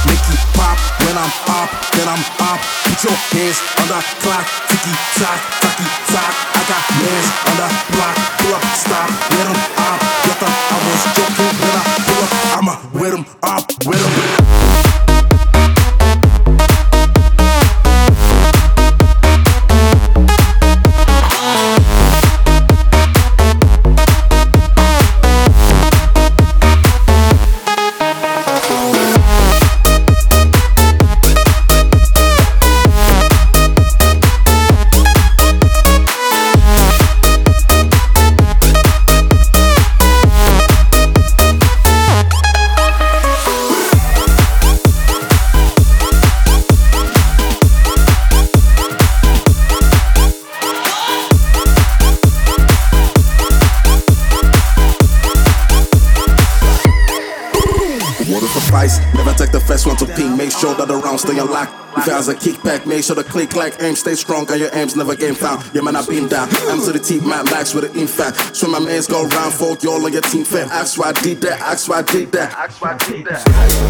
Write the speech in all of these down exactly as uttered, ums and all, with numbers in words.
make you pop. When I'm up, then I'm up. Put your hands on the clock. Ticky tock, ticky tock. I got mans on the block. Pull up, stop, let 'em up. You thought I was joking when I pull up. I'ma with 'em up, with 'em. Never take the first one to ping. Make sure that the round stay unlocked. If it has a kickback, make sure the click like aim stay strong and your aims never game found. Yeah man, I been down. I'm to the team, Matt Max with an impact. So my mans go round, folk, y'all on your team fair. Ask why I did that, ask why I did that. Ask why I did that.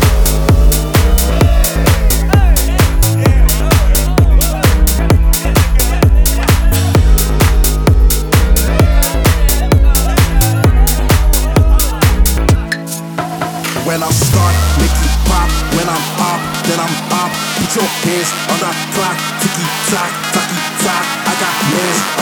When I start, make you pop. When I'm up, then I'm up. Put your hands on the clock. Ticky tock, ticky tock. I got mans